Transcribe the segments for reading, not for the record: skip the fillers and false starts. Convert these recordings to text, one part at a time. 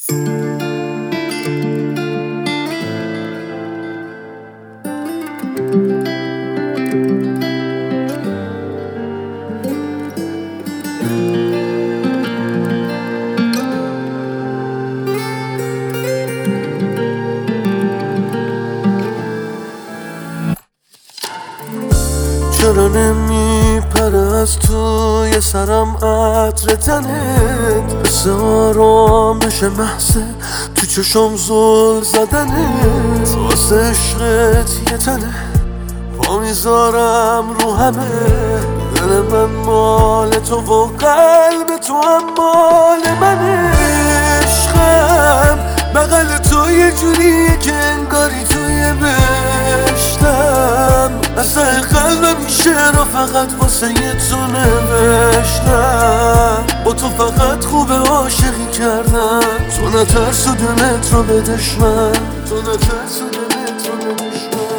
چرا نمیپره از توی سرم عطر تنت، حس آرامش محض تو چشم زل زدنت، واسه عشقت یه تنه پا میذارم رو همه، دل من مال تو و قلب تو هم مال منه. عشقم بغل تو یه جوریه که انگاری توی بهشتم، اصلا قلبم این شعر فقط واسه یه تو نوشتم، با تو فقط خوب عاشقی کردم، تو نترس و دلت رو به دشمن، تو نترس و دلت رو به دشمن.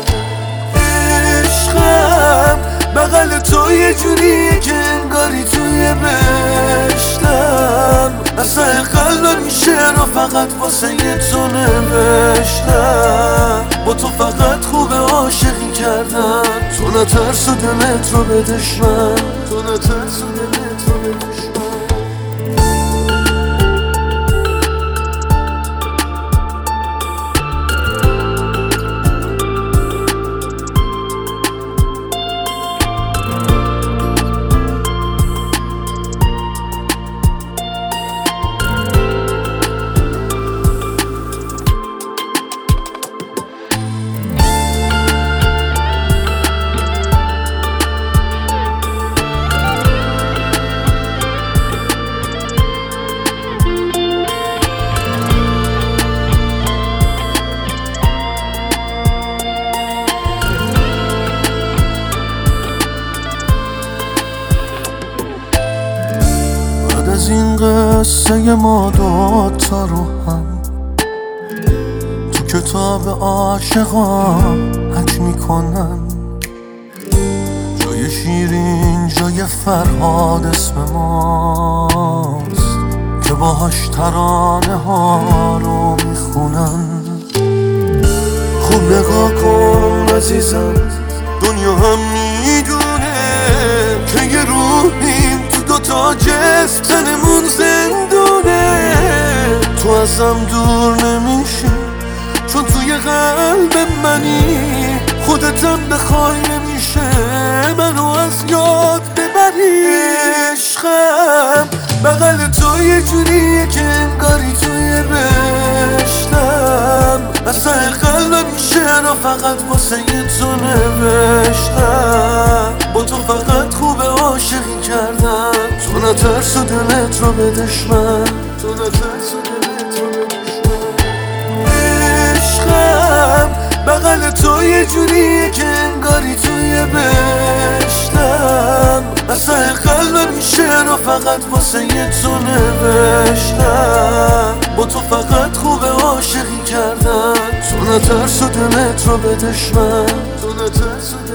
عشقم بغل تو یه جوریه که انگاری توی بهشتم، اصلا قلبم این شعر فقط واسه یه تو نوشتم، با تو فقط خوب عاشقی کردم، تو نترس و دلت رو به دشمن، تو نترس و دلت رو به دشمن. از این قصه ما دوتا رو هم تو کتاب عاشقان حک میکنن، جای شیرین جای فرهاد اسم ماست که باهاش ترانه ها رو میخونن. خوب نگاه کن عزیزم، دنیا هم میدونه که یه روحیم تو دوتا جسم، تنمون زندونه، تو ازم دور نمیشی چون توی قلب منی، خودتم بخوای نمیشه منو از یاد ببری. عشقم بغل تو یه جوریه که انگاری توی بهشتم، اصلا قلبم این شعر فقط واسه یه تو نوشتم، با تو فقط خوب عاشقی کردم، تو نترس و دلت رو به دشمن، تو نترس و دلت رو به دشمن. عشقم بغل تو یه جوریه که انگاری توی بهشتم، اصلا قلبم این شعر فقط واسه یه تو نوشتم، با تو فقط خوب عاشقی کردم، تو نترس و دلت رو به دشمن، تو نترس و